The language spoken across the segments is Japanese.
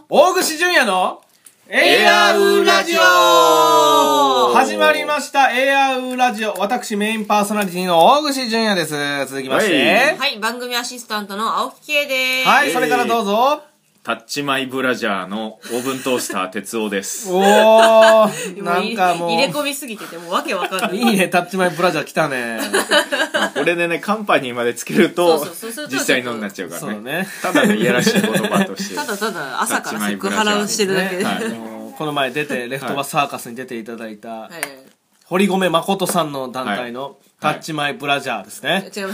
大串淳也のエアウラジオ始まりましたエアウラジオ。私メインパーソナリティの大串淳也です。続きましてはい、番組アシスタントの青木圭です。 はい、それからどうぞ。 タッチマイブラジャーのオーブントースター哲夫です。 おー、なんかもう入れ込みすぎててもうわけわかんない。 いいね、タッチマイブラジャー来たね。 これでね、カンパニーまでつけると実際のになっちゃうからね。ただのいやらしい言葉としてただただ朝からセクハラをしてるだけで、 この前出てレフトバサーカスに出ていただいた堀米誠さんの団体のタッチマイブラジャーですね。 違います。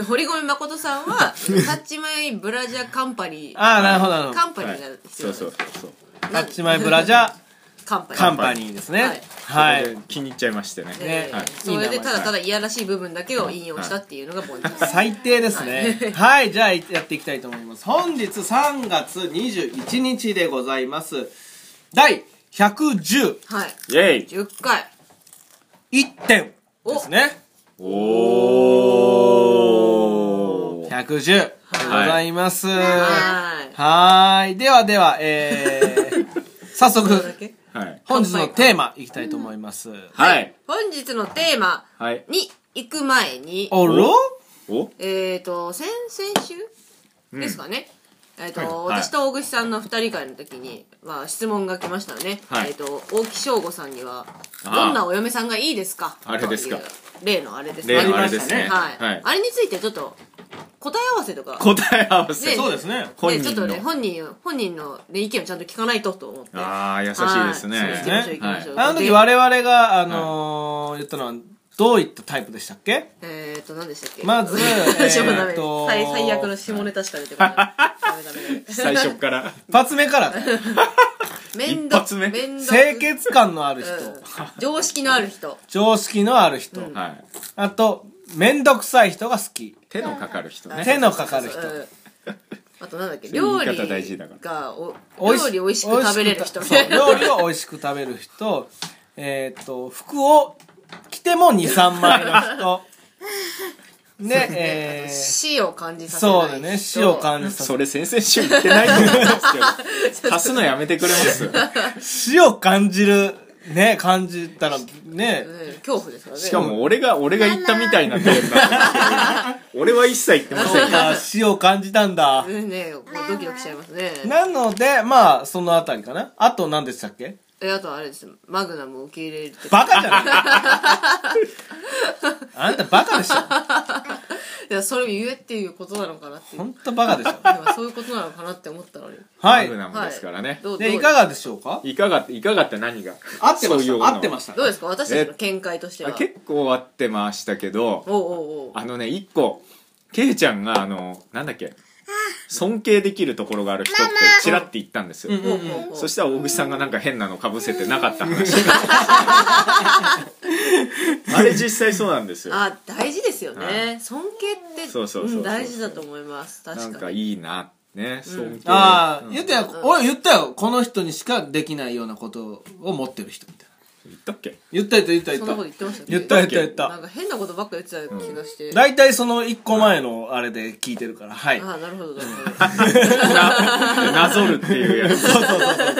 堀米誠さんはタッチマイブラジャーカンパニー。 ああ、なるほどなるほど。 カンパニーが必要。 そうタッチマイブラジャーカンパニーですね。 はい。気に入っちゃいましてね。 それでただただいやらしい部分だけを引用したっていうのがポイントです。 最低ですね。はい、じゃあやっていきたいと思います。本日3月21日でございます。第110。 はい。 イェイ。 10回。 1点ですね。 おー。 110でございます。 はい。 では、早速、本日のテーマいきたいと思います。 はい。 本日のテーマに行く前に、 おろ先週ですかね。私と大串さんの二人会の時に、質問が来ましたよね。大木翔吾さんには、どんなお嫁さんがいいですか？ あれですか？ 例のあれですね。例のあれですね。 はい。あれについてちょっと、答え合わせとか。 答え合わせ。 そうですね。 ちょっとね、本人の意見をちゃんと聞かないと思って。 ああ、優しいですね。 行きましょう行きましょう。 あの時我々が、言ったのは、どういったタイプでしたっけ？ 何でしたっけ？ まず、 最悪の下ネタしか出てこない。 最初から。 一発目から。 一発目？ 清潔感のある人。 常識のある人。 常識のある人。あと、めんどくさい人が好き。 手のかかる人ね。 手のかかる人。 あとなんだっけ、料理が美味しく食べれる人。 料理を美味しく食べる人。服を着ても2、3枚の人。で、 死を感じさせない。 そうだね、死を感じさせない。 それ先々週言ってないと思うんですけど、足すのやめてくれます？ 死を感じる、ね、感じたら、ね。 恐怖ですからね。 しかも俺が言ったみたいなテーマなんですけど、俺は一切言ってませんから。死を感じたんだ。 ね、もうドキドキしちゃいますね。 なので、そのあたりかな。あと何でしたっけ？ あとあれです。マグナムを受け入れるって。 バカじゃないあんたバカでしょ。 いや、それを言えっていうことなのかなっていう。 ほんとバカでしょ。 そういうことなのかなって思ったのに。 はい。マグナムですからね。 で、いかがでしょうか？ いかがって何が？ 合ってました。合ってました。 どうですか？私たちの見解としては。 結構合ってましたけど、一個、ケイちゃんがなんだっけ、尊敬できるところがある人ってチラって言ったんですよ。そしたら大口さんがなんか変なの被せてなかった話。あれ実際そうなんですよ。 大事ですよね。尊敬って大事だと思います。確かに。 なんかいいなね、尊敬。 言ったよ。俺言ったよ。この人にしかできないようなことを持ってる人みたいな。 言ったっけ？ 言った。 そんなこと言ってましたっけ？ 言った。 なんか変なことばっか言ってた気がして。 大体その1個前のあれで聞いてるから、はい。 なるほど。 なぞるっていうやつ。 そう。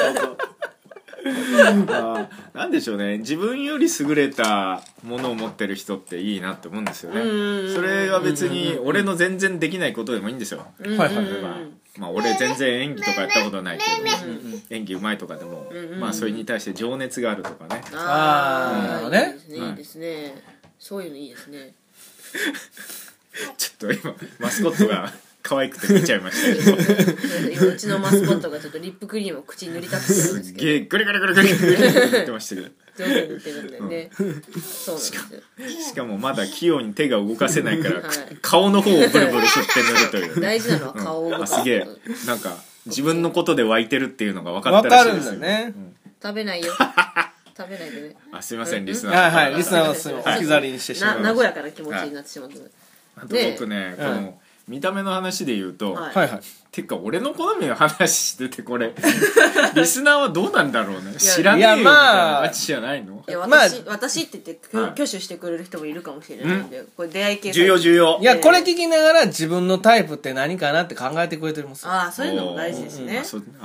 なんでしょうね、自分より優れたものを持ってる人っていいなって思うんですよね。それは別に俺の全然できないことでもいいんですよ。俺全然演技とかやったことないけど、演技うまいとかでも、それに対して情熱があるとかね。 いいですね。そういうのいいですね。 ちょっと今マスコットが可愛くて見ちゃいましたけど、 うちのマスコットがちょっとリップクリームを口に塗りたくてるんですけど、 すげえグリグリ言ってましたけど、 上手に塗ってるんだよね。そうなんですよ。 しかもまだ器用に手が動かせないから顔の方をブルブル振って塗るという。 大事なのは顔を動かす。 すげえ、なんか自分のことで湧いてるっていうのが分かったらしいですよ。 分かるんだよね。 食べないよ。食べないでね。 すいません、リスナー。 はい、リスナーはすいません。置き去りにしてしまう。 和やかな気持ちになってしまう。 あと僕ね、この見た目の話で言うと、てか俺の好みの話してて、これリスナーはどうなんだろうね。知らねえよみたいな話じゃないの？ いや、私って言って挙手してくれる人もいるかもしれないんで、これ出会い系重要。 いや、これ聞きながら自分のタイプって何かなって考えてくれてます。 そういうのも大事ですね。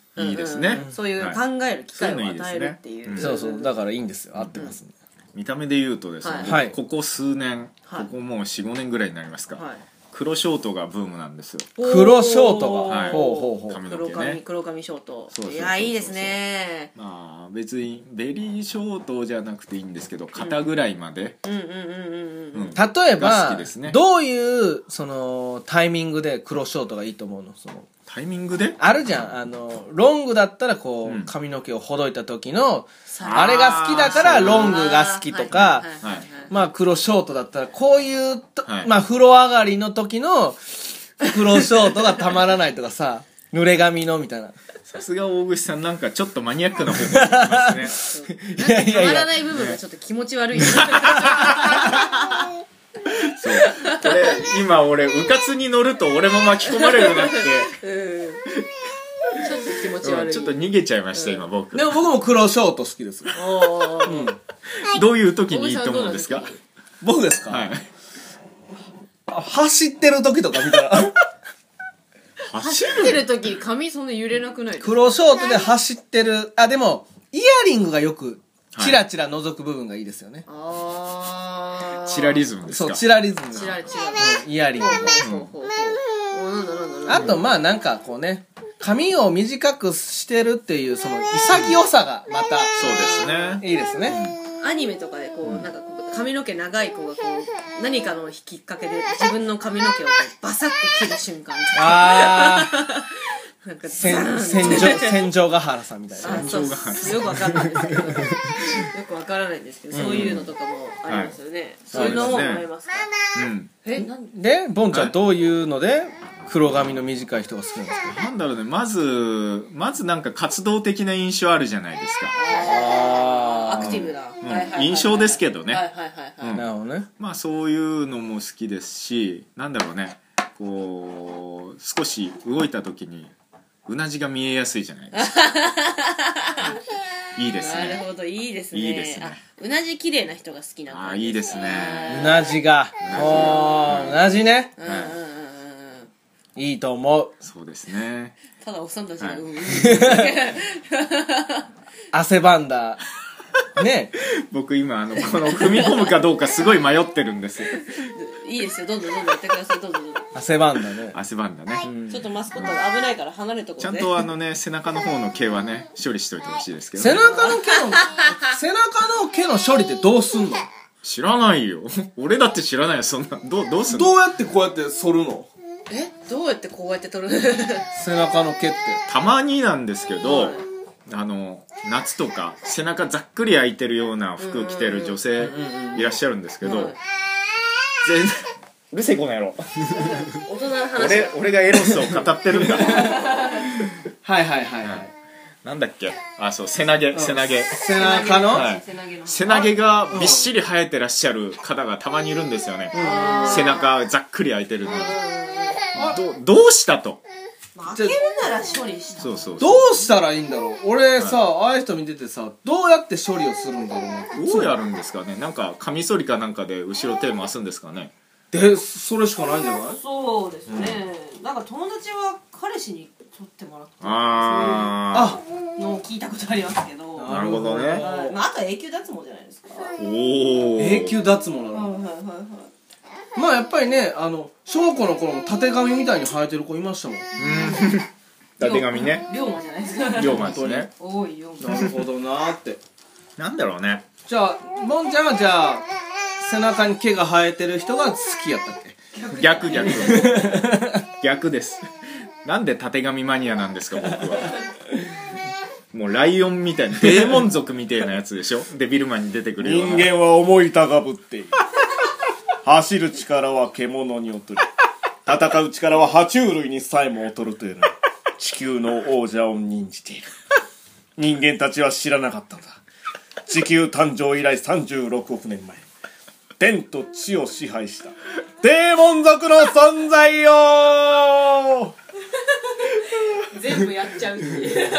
いいですね、 そういう考える機会を与えるっていう、 そうそうだからいいんですよ、合ってますね。 見た目で言うとですね、 はいここ数年、ここもう 4,5 年ぐらいになりますか、黒ショートがブームなんですよ。 黒ショートが、 はいほうほうほう、 髪の毛ね、 黒髪ショート。 そうそうそうそう、 いやいいですね。 まあ別にベリーショートじゃなくていいんですけど、肩ぐらいまで、 うんうんうんうんうん。 例えが好ば、 きですね。 どういうそのタイミングで黒ショートがいいと思うの？そのタイミングであるじゃん、ロングだったらこう、 うん髪の毛をほどいた時のあれが好きだからロングが好きとか、まあ黒ショートだったらこういうと、まあ風呂上がりの時の黒ショートがたまらないとかさ、濡れ髪のみたいな。 さすが大口さん、なんかちょっとマニアックな方向に行きますね。 いやいやいや、 たまらない部分がちょっと気持ち悪い。 そう、これ今俺うかつに乗ると俺も巻き込まれるなって、 ちょっと気持ち悪い。 ちょっと逃げちゃいました、今僕。 でも僕も黒ショート好きです。 どういう時にいいと思うんですか？ 僕ですか？ はい。 走ってる時とか見たら走ってる時髪そんな揺れなくないですか？ 黒ショートで走ってる。あ、でもイヤリングがよくチラチラ覗く部分がいいですよね。 あチラリズムですか？ そう、チラリズム。 チラチラ。 イヤリング。あとまあなんかこうね、髪を短くしてるっていうその潔さがまたそうですね。 いいですね。 アニメとかでこうなんかこう髪の毛長い子がこう何かのきっかけで自分の髪の毛をこうバサッて切る瞬間。 ああ。 なんか戦場ヶ原さんみたいな。 そうよくわかんないですけど、よくわからないんですけど、そういうのとかもありますよね。そういうのも思いますか？ で、ボンちゃんどういうので黒髪の短い人が好きなんですか？ なんだろうね、まずなんか活動的な印象あるじゃないですか。 アクティブな印象ですけどね。 なるほどね。 まあそういうのも好きですし、なんだろうね、こう少し動いた時にうなじが見えやすいじゃないですか。いいですね。 なるほど、いいですね。 いいですね。 うなじ綺麗な人が好きなの。 あ、いいですね。 うなじが、うなじね。いいと思う。 そうですね。 ただおっさんたちが汗ばんだね。 僕今この踏み込むかどうかすごい迷ってるんですよ。 いいですよ、どんどんやってください。どうぞどうぞ。 汗ばんだね。 汗ばんだね。 ちょっとマスコットが危ないから離れとこう。 ちゃんとね、背中の方の毛はね処理しといてほしいですけど、 背中の毛の処理ってどうすんの？ 知らないよ。俺だって知らないよ、そんな。どうすんの？ どうやってこうやって剃るの？ どうやってこうやって取る？ 背中の毛ってたまになんですけど、夏とか背中ざっくり開いてるような服着てる女性いらっしゃるんですけど、全然うるせえこの野郎。 大人の話。 俺がエロスを語ってるんだ。 はいはいはいはい。 なんだっけ、あ、そう、背投げ。 背中の、 はい、背投げがびっしり生えてらっしゃる方がたまにいるんですよね。背中ざっくり開いてるのに。どうしたと。 開けるなら処理した。 そうどうしたらいいんだろう。俺さ、ああいう人見ててさ、どうやって処理をするんだろうな。 どうやるんですかね。なんかカミソリかなんかで後ろ手回すんですかね。 で、それしかないんじゃない？ そうですね。なんか友達は彼氏に取ってもらったのを聞いたことありますけど。 なるほどね。 まああとは永久脱毛じゃないですか。 永久脱毛なの。まあやっぱりね、小学校の頃も縦髪みたいに生えてる子いましたもん。 縦髪ね。 龍馬じゃないですか。 龍馬ですね。 多いよ。 なるほどなーって。 なんだろうね。 じゃあ、ボンちゃんはじゃあ、背中に毛が生えてる人が好きやったっけ？ 逆です。なんで縦髪マニアなんですか、僕は。もうライオンみたいな、デーモン族みたいなやつでしょ。デビルマンに出てくるような。 人間は思い高ぶっている。走る力は獣に劣り、戦う力は爬虫類にさえも劣るというのに地球の王者を任じている。人間たちは知らなかったのだ。地球誕生以来36億年前、天と地を支配したデーモン族の存在よ。 全部やっちゃうっていう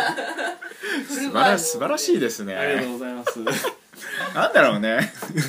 素晴らしいですね。 ありがとうございます。 なんだろうね。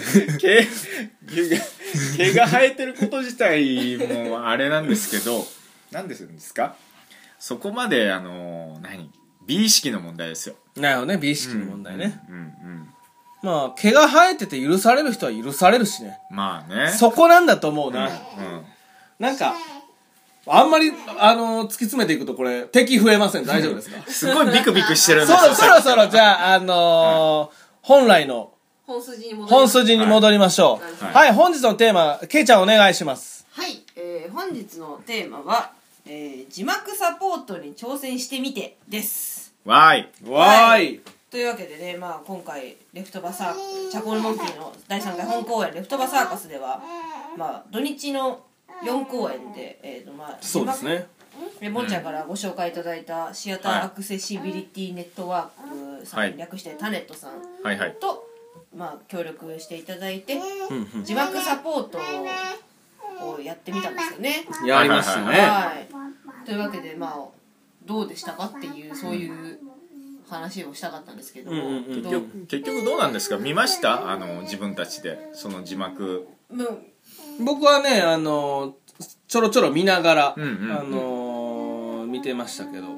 毛が生えてること自体もあれなんですけど、なんですか、そこまで美意識の問題ですよ。 なるほどね、美意識の問題ね。 うんうん。 まあ毛が生えてて許される人は許されるしね。 まあね。 そこなんだと思うな。 うん。 なんかあんまり突き詰めていくとこれ敵増えません？大丈夫ですか？ すごいビクビクしてるんですよ。 そろそろじゃあ本来の本筋に戻りましょう。はい、本日のテーマ、けいちゃんお願いします。 はい、本日のテーマは、字幕サポートに挑戦してみてです。 わーい。 わーい。 というわけでね、まあ、今回レフトバサーチャコールモンキーの第3回本公演レフトバサーカスでは、まあ、土日の4公演で、まあ、 そうですね。 もんちゃんからご紹介いただいたシアターアクセシビリティネットワークさん、 はい、 略してタネットさんと、 はいはい、 まあ、協力していただいて、字幕サポートをやってみたんですよね。 やりましたね。 はい、というわけで、まあ、どうでしたかっていうそういう話をしたかったんですけども、 結局どうなんですか？見ました？自分たちでその字幕。 僕はねちょろちょろ見ながら、見てましたけど、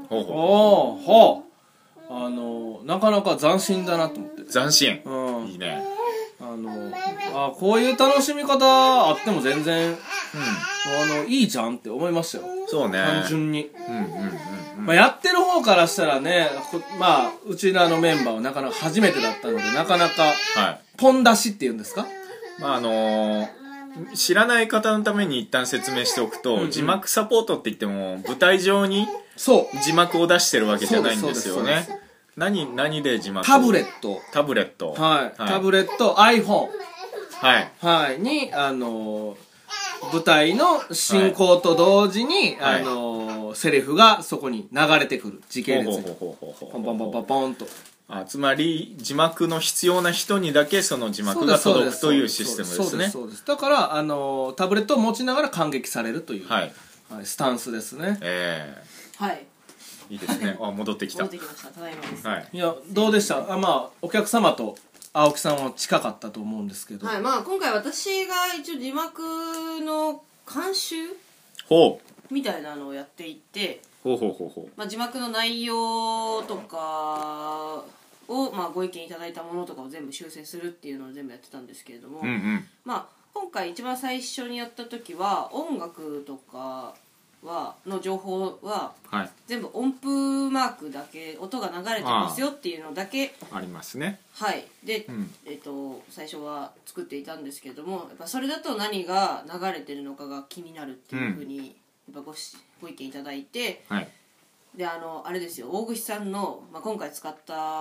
なかなか斬新だなと思って。 斬新、いいね。 こういう楽しみ方あっても全然、いいじゃんって思いましたよ。 そうね、 単純に。まあ、やってる方からしたらね、まあうちらのメンバーはなかなか初めてだったので、なかなかポン出しっていうんですか、 まあ知らない方のために一旦説明しておくと、字幕サポートって言っても舞台上に字幕を出してるわけじゃないんですよね。何で字幕？ タブレット、 はい、 タブレット iPhone はいに舞台の進行と同時に、セリフがそこに流れてくる、時系列にポンポンポンポンポンと。 つまり字幕の必要な人にだけその字幕が届くというシステムですね。 そうです。だからタブレットを持ちながら感激されるという、スタンスですね。 はい、 いいですね。戻ってきた。 戻ってきました。ただいまです。 いや、どうでした？まあお客様と青木さんは近かったと思うんですけど、 まあ今回私が一応字幕の監修みたいなのをやっていて、まあ、字幕の内容とかを、まあ、ご意見いただいたものとかを全部修正するっていうのを全部やってたんですけれども、まあ、今回一番最初にやった時は音楽とかの情報は全部音符マークだけ、音が流れてますよっていうのだけありますね。 で、最初は作っていたんですけれども、やっぱそれだと何が流れてるのかが気になるっていうふうにやっぱご意見いただいて、であれですよ、大串さんの、まあ、今回使った、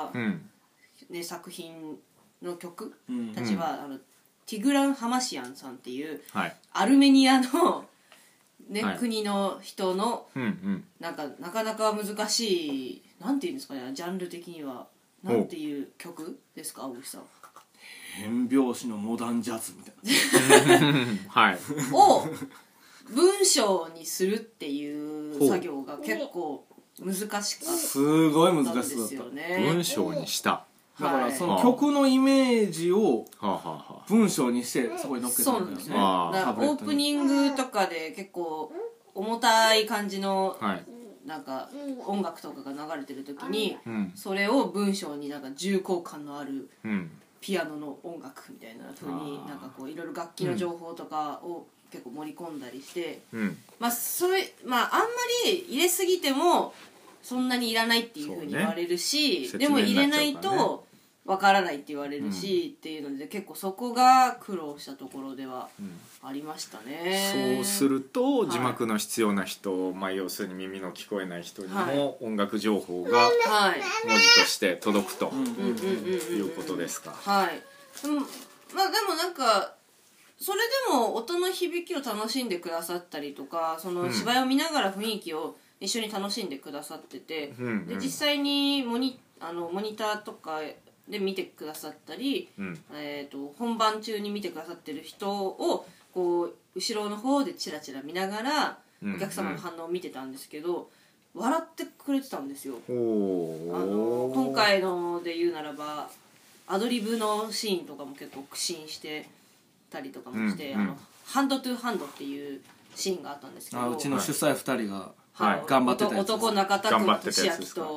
作品の曲たちは、ティグラン・ハマシアンさんっていう、アルメニアの国の人の、なかなか難しい、なんていうんですかね、ジャンル的にはなんていう曲ですか、大木さん？ 変拍子のモダンジャズみたいなを文章にするっていう作業が結構難しかったんすごい難しですよね。 文章にした。 だからその曲のイメージを文章にしてそこに乗っけてるんですね。 だからオープニングとかで結構重たい感じのなんか音楽とかが流れてる時に、それを文章になんか重厚感のあるピアノの音楽みたいな風になんかこういろいろ楽器の情報とかを結構盛り込んだりして、まあそれあんまり入れすぎてもそんなにいらないっていう風に言われるし、でも入れないとわからないって言われるし、っていうので結構そこが苦労したところではありましたね。 そうすると字幕の必要な人、まあ要するに耳の聞こえない人にも音楽情報が文字として届くということですか。 でもなんかそれでも音の響きを楽しんでくださったりとか、その芝居を見ながら雰囲気を一緒に楽しんでくださってて、で実際にモニターとかで見てくださったり、本番中に見てくださってる人をこう後ろの方でチラチラ見ながらお客様の反応を見てたんですけど、笑ってくれてたんですよ。今回ので言うならばアドリブのシーンとかも結構苦心してたりとかもして、ハンドトゥーハンドっていうシーンがあったんですけど、 うちの主催2人が頑張ってたやつです。 男中田君と千秋と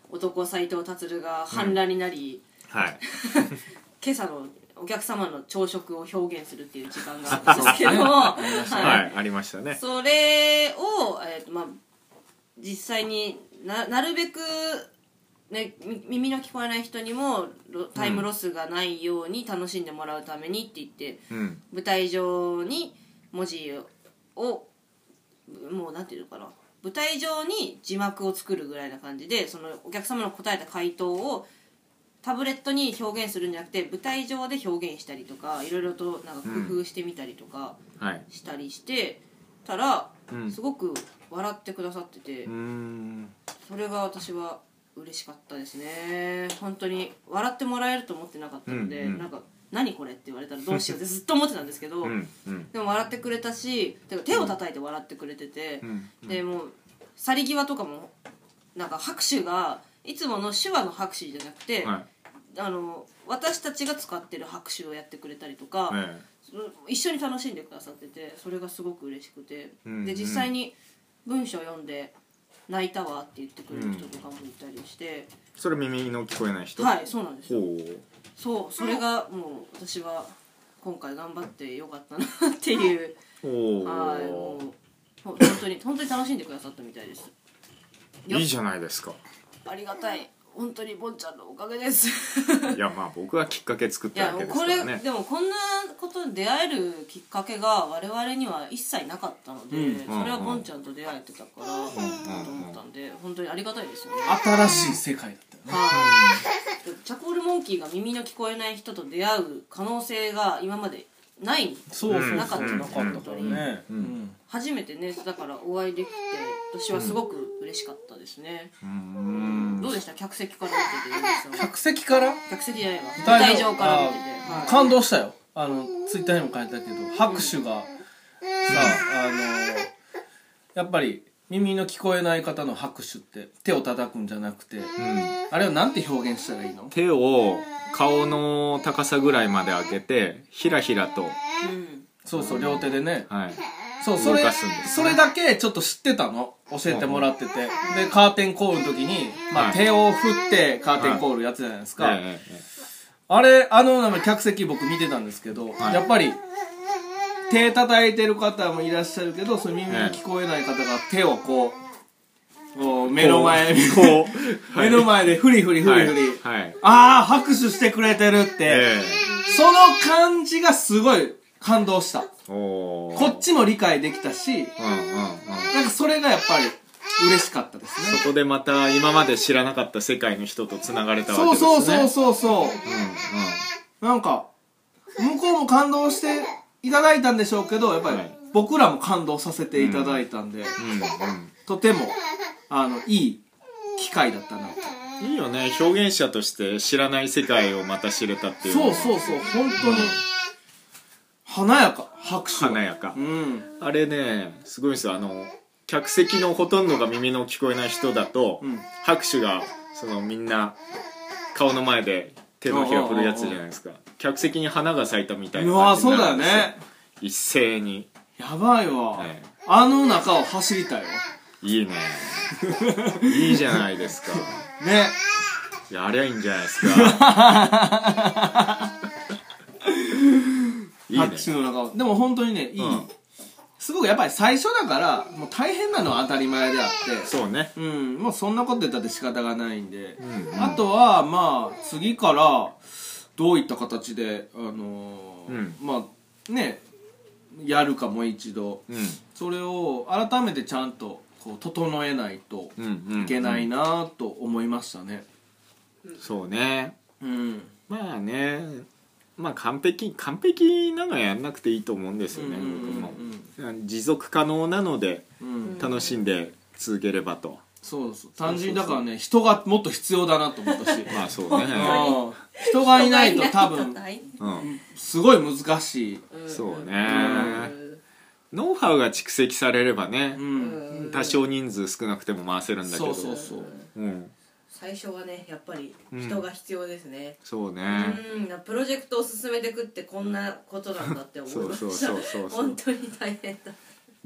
男斉藤達が反乱になり、 はい今朝のお客様の朝食を表現するっていう時間があるんですけどはいありましたね。 それを、実際になるべく、ね、耳の聞こえない人にもタイムロスがないように楽しんでもらうためにって言って、舞台上に文字をもうなんていうのかな、舞台上に字幕を作るぐらいな感じで、そのお客様の答えた回答をタブレットに表現するんじゃなくて舞台上で表現したりとか、いろいろとなんか工夫してみたりとかしたりしてたら、すごく笑ってくださってて、それが私は嬉しかったですね。本当に笑ってもらえると思ってなかったので、なんか何これって言われたらどうしようってずっと思ってたんですけどでも笑ってくれたし、手を叩いて笑ってくれてて、でもう去り際とかもなんか拍手がいつもの手話の拍手じゃなくて、私たちが使ってる拍手をやってくれたりとか、一緒に楽しんでくださってて、それがすごく嬉しくて、で実際に文章読んで泣いたわって言ってくれる人とかもいたりして、 それ耳の聞こえない人？ はい、そうなんですよ。そう、それがもう私は今回頑張ってよかったなっていう、はい、もう本当に楽しんでくださったみたいです。 いいじゃないですか。 ありがたい、本当にぼんちゃんのおかげですいやまあ僕はきっかけ作ったわけですからね。 これでもこんなことに出会えるきっかけが我々には一切なかったので、それはぼんちゃんと出会えてたからと思ったんで、本当にありがたいですよね。 新しい世界だったよね。 チャコールモンキーが耳の聞こえない人と出会う可能性が今までないなかったからね、初めてね、だからお会いできて私はすごく嬉しかったですね。どうでした？客席から見てて。 客席から？ 客席じゃないわ、舞台上から見てて、 感動したよ。ツイッターにも書いたけど、拍手がさ、やっぱり耳の聞こえない方の拍手って手を叩くんじゃなくて、あれはなんて表現したらいいの？ 手を顔の高さぐらいまで開けてひらひらと、 そうそう、両手でね、そう、 動かすんですね。 それだけちょっと知ってたの、教えてもらってて、でカーテンコールの時に、手を振ってカーテンコールやつじゃないですか。あれ、客席僕見てたんですけど、やっぱり手叩いてる方もいらっしゃるけど、その耳の聞こえない方が手をこう目の前目の前でフリフリ、ああ拍手してくれてるって、その感じがすごい感動した。こっちも理解できたし、なんかそれがやっぱり嬉しかったですね。 そこでまた今まで知らなかった世界の人とつながれたわけですね。 そう、なんか向こうも感動していただいたんでしょうけど、やっぱり僕らも感動させていただいたんで、とてもいい機会だったなと。 いいよね、表現者として知らない世界をまた知れたっていう。 そう、本当に華やか、拍手華やか、あれねすごいですよ。客席のほとんどが耳の聞こえない人だと、拍手がみんな顔の前で手のひら振るやつじゃないですか。客席に花が咲いたみたいな感じになるんですよ。 そうだよね、 一斉に。 やばいわ、あの中を走りたいわ。 いいねいいじゃないですかね、 やりゃいいんじゃないですかいいね、 拍手の中を。でも本当にね、いい、すごくやっぱり最初だからもう大変なのは当たり前であって、 そうね、 もうそんなこと言ったって仕方がないんで、あとはまあ次からどういった形でまあねやるか、もう一度、それを改めてちゃんとこう整えないといけないなと思いましたね。 そうね、まあね、まあ完璧なのはやんなくていいと思うんですよね。僕も持続可能なので楽しんで続ければと。 そう単純にだからね、人がもっと必要だなと思ったしまあそうね人がいないと多分すごい難しい。 そうね、ノウハウが蓄積されればね、多少人数少なくても回せるんだけど、 最初はねやっぱり人が必要ですね。 そうね、 プロジェクトを進めていくってこんなことなんだって思いました。本当に大変だ。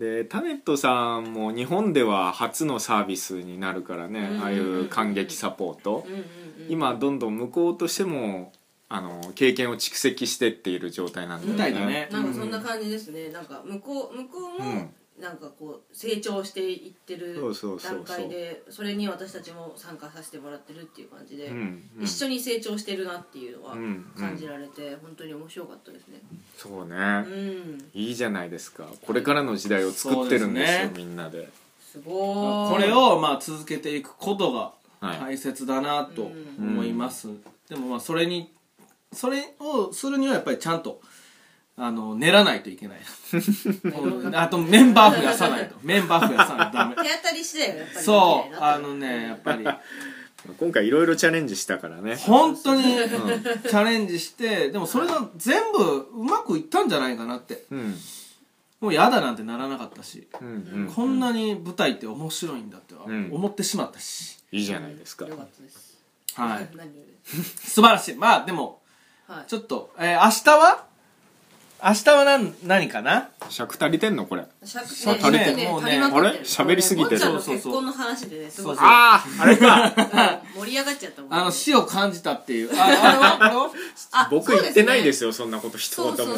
でタネットさんも日本では初のサービスになるからね、ああいう感激サポート、今どんどん向こうとしても経験を蓄積してっている状態なんみたいだね。 なんかそんな感じですね。なんか向こうもなんかこう成長していってる段階で、それに私たちも参加させてもらってるっていう感じで、一緒に成長してるなっていうのは感じられて、本当に面白かったですね。 そうね、いいじゃないですか。これからの時代を作ってるんですよ、みんなで。 すごい。これをまあ続けていくことが大切だなと思います。でもまあそれをするにはやっぱりちゃんと練らないといけないあとメンバー増やさないとダメ。 手当たり次第はやっぱりそうやっぱり今回いろいろチャレンジしたからね、 本当にチャレンジして、でもそれが全部うまくいったんじゃないかなって、もうやだなんてならなかったし、こんなに舞台って面白いんだって思ってしまったし、 いいじゃないですか。 よかったです。 はい素晴らしい。まあでもちょっと明日は何かな。 尺足りてんのこれ。 足りてもうねあれ喋りすぎてる。 ボンちゃんの結婚の話でね、すごいあれか盛り上がっちゃったもん。 死を感じたっていう。あれは僕言ってないですよ、そんなこと一言も。 そう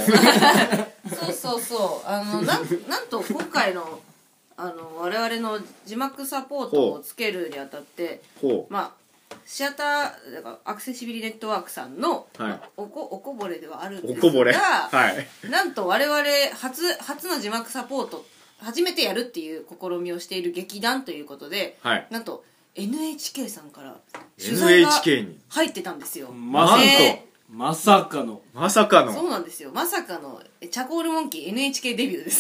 なんと今回の我々の字幕サポートをつけるにあたって、まあシアターだからアクセシビリネットワークさんの、おこぼれではあるんですが、なんと我々初の字幕サポート初めてやるっていう試みをしている劇団ということで、なんと NHK さんから取材が入ってたんですよ。 まさかのそうなんですよ。まさかのチャコールモンキー NHK デビューです。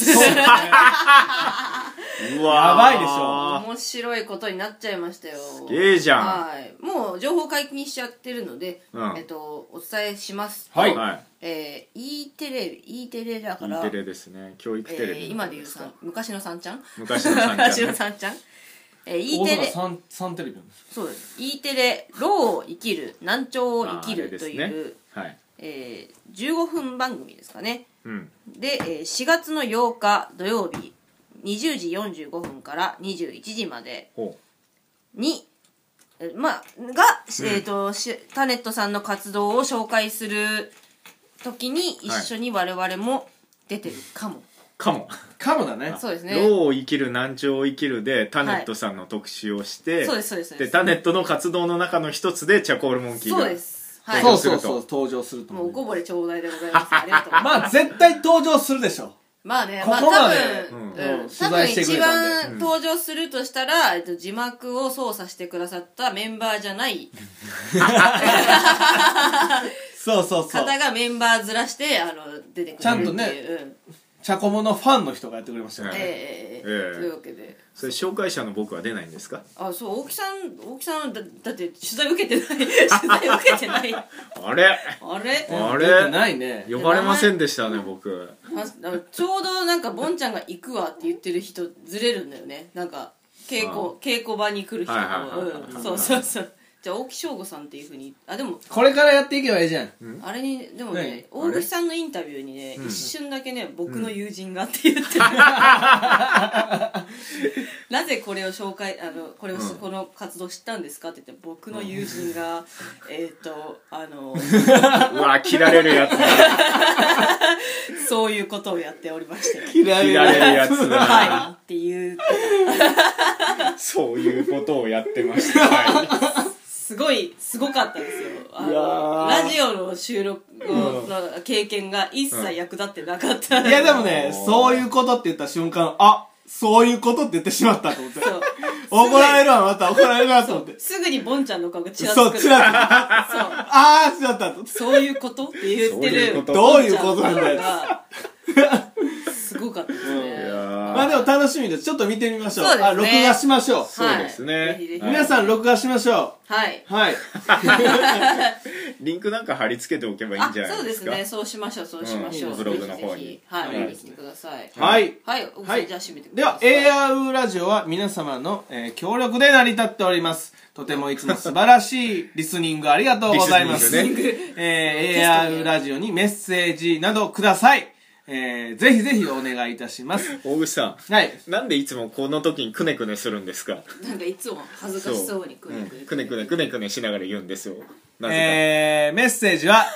うわやばいでしょ。 面白いことになっちゃいましたよ。 すげえじゃん。もう情報解禁しちゃってるので、お伝えしますと、E テレだから E テレですね、教育テレビ、 今でいう昔の3ちゃん昔の3ちゃん E テレ 3テレビそうです。E テレ老を生きる難聴を生きるという、15分番組ですかね、で、4月の8日土曜日20時45分から21時までにタネットさんの活動を紹介する時に一緒に我々も出てるかもだね。 そうですね。 老を生きる難聴を生きるでタネットさんの特集をして、 そうですでタネットの活動の中の一つでチャコールモンキーがそうです、 登場すると。 もうおこぼれ頂戴でございます。ありがとうございます。 まあ絶対登場するでしょ。 まあね、 ここまで多分一番登場するとしたら、字幕を操作してくださったメンバーじゃない方がメンバーずらして出てくるっていう。 ちゃんとね、チャコモのファンの人がやってくれましたよね。 というわけで、 それ紹介者の僕は出ないんですか。 そう、大木さんだって取材受けてないあれ出てないね。 呼ばれませんでしたね僕。 ちょうどなんかボンちゃんが行くわって言ってる人ずれるんだよね。なんか稽古場に来る人と、そうじゃあ大木翔吾さんっていうふうに、でもこれからやっていけばいいじゃん。 あれにでもね、大木さんのインタビューにね、一瞬だけね、僕の友人がって言ってる。なぜこれを紹介この活動知ったんですかって言って、僕の友人がうわ切られるやつだ。 そういうことをやっておりまして、 切られるやつだ。 はいっていうそういうことをやってました。 すごかったですよ。ラジオの収録の経験が一切役立ってなかった。 いやでもね、そういうことって言った瞬間、そういうことって言ってしまったと思って。怒られるわ、また怒られるわと思って。 すぐにボンちゃんの顔がちらつくる。 ちらつく。しまったと。 そういうことって言ってる。 どういうことなんだよ。 すごかったですね。 まあでも楽しみです。ちょっと見てみましょう。録画しましょう。 そうですね。 皆さん録画しましょう。はい。 リンクなんか貼り付けておけばいいんじゃないですか。 そうですね。そうしましょう。 ブログの方に。 はい。見てください。 はい。 じゃあ締めてください。 では AR ラジオは皆様の協力で成り立っております。とてもいつも素晴らしいリスニングありがとうございます。AR ラジオにメッセージなどください。 ぜひぜひお願いいたします。 大口さん、 はい。 なんでいつもこの時にくねくねするんですか？ なんかいつも恥ずかしそうにくねくねくねくねくねしながら言うんですよ。なぜメッセージは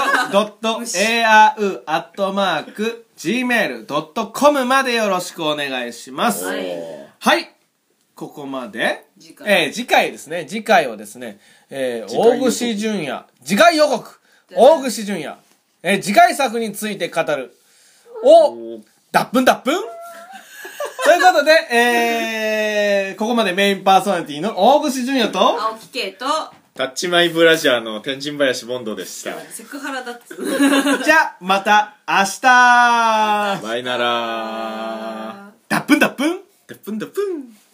radio.aru@gmail.com までよろしくお願いします。 か。 はい。ここまで。 次回次回ですね。次回はですね、 回大串淳也。次回予告。大串淳也。次回作について語る。脱粉脱粉ということで、ここまでメインパーソナリティの大串淳也と、 青木圭とタッチマイブラジャーの天神林ボンドでした。 セクハラだっつじゃあ、また明日バイなら脱粉脱粉脱粉脱粉。